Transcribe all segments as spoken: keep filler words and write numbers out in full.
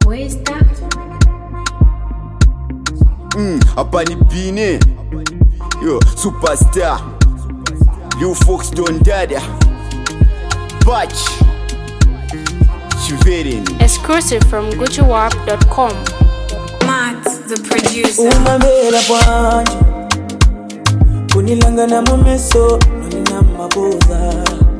Mm, hapa ni Bine. Yo, superstar. You folks don't dada. Batch. Shiverin. Exclusive from Gucci Warp dot com. Matt, the producer. Umambela bwanje kunilanga na mumeso nina mabuza.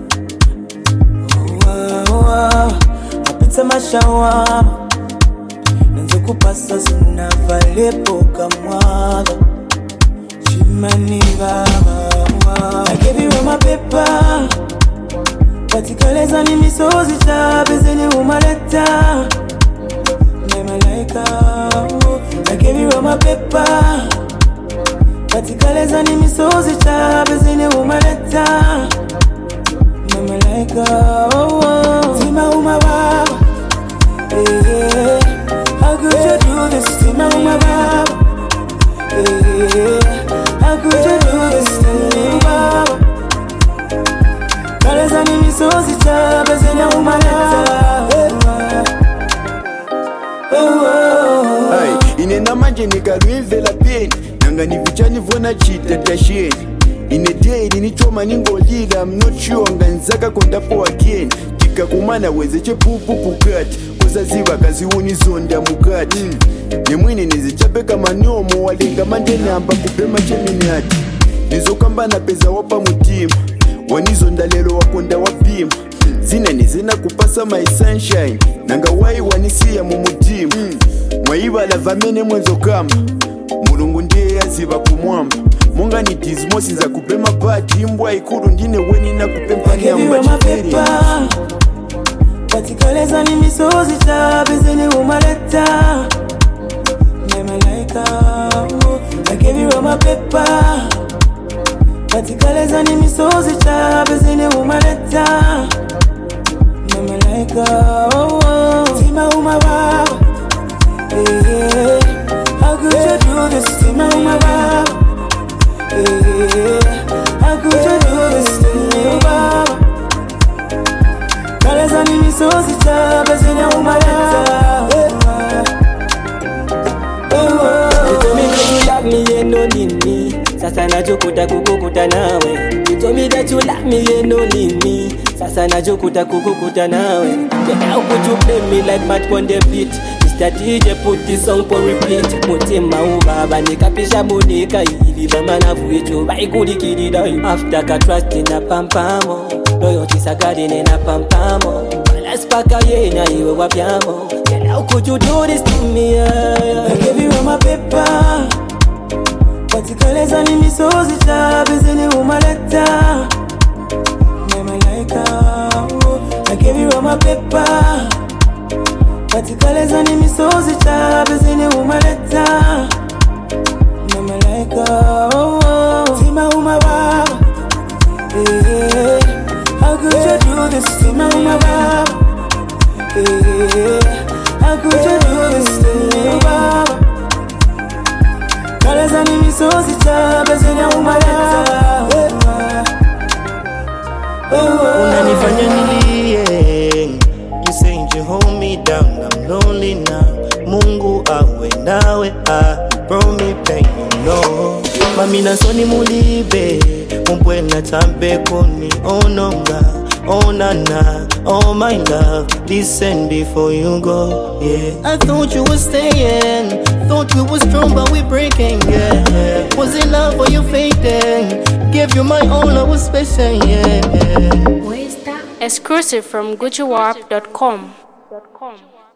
Oh, oh, oh. Apita mashawa nanze kupasa sina vale poka mwaga. Chimani baba. I gave you all my paper. Patikaleza ni misozi chabe zenye umaleta. Malaika, I gave you all my paper. Patikaleza ni misozi chabe zenye umaleta. Malaika, oh oh. Tima umababa, eh. How could you do this? Tima umababa, eh. How could you do this? Tima umababa. Kaleza ni misozi chabe zenye umaleta. Hey, inena manje nikalwimvela peni nanga nivichani vona chita tasheni. Ine day ninichoma ningolila. I'm not sure nganzaka kondapo again. Tika kumana weze chepupu pukati koza ziva kazi unizonda mukati. mm. Nemwini nizichapeka manomo walenga manje namba kupema cheminati. Nizokamba na peza wapa mutima wanizonda lelo wakonda wapima. Zina nizina kupasa my sunshine nanga wai wanisia mumutima. mm. Mwaiba la vamene mwenzo kama mulungu ndiye yaziba kumwamba. Munga ni dizmo sinza kupema bati imbwa ikuru ndine weni na kupempa nyamba chifiri. Patikaleza ni misozi chabe zenye umaleta. My malaika, I gave you all my paper. Patikaleza ni misozi chabe zenye umaleta. My malaika, oh oh. Tima umababa, eh. How could you do this? Tima umababa, eh. How could you do this? Tima umababa. Kaleza ni misozi chabe zenye umaleta. You told me that you love me, you no need me. Sasa najukuta kukukuta nawe. You told me that you love me, you no need me. Sasa najukuta kukukuta nawe. Then how could you play me like Matt on the beat? Mister D J put this song for repeat. Mutima ubaba nikapisha munika ili mama na vuicho baikulikirida. After ka trust na pampamo, loyalty sagadi na pampamo. Balas paka yena iwe wapyamo. Then how could you do this to me? Yeah. I gave you all my paper. Patikaleza ni misozi chabe zenye umaleta. My malaika, I gave you all my paper. Patikaleza ni misozi chabe zenye umaleta. My malaika, oh oh. Tima umababa, eh. How could you do this? Tima umababa, eh. How could you do this? Tima umababa. Kaleza ni misozi chabe zenye umaleta. Unanifanya nilie. You saying you hold me down, I'm lonely now. Mungu awe nawe, ah, brought me pain, you know. Mami na soni mulibe, mumbwe na tambe koni ononga. Oh na na, oh my love, listen before you go, yeah. I thought you were staying, thought we were strong but we breaking, yeah. Was it love or you fading? Gave you my all, I was special, yeah. Exclusive from Gucci Warp dot com.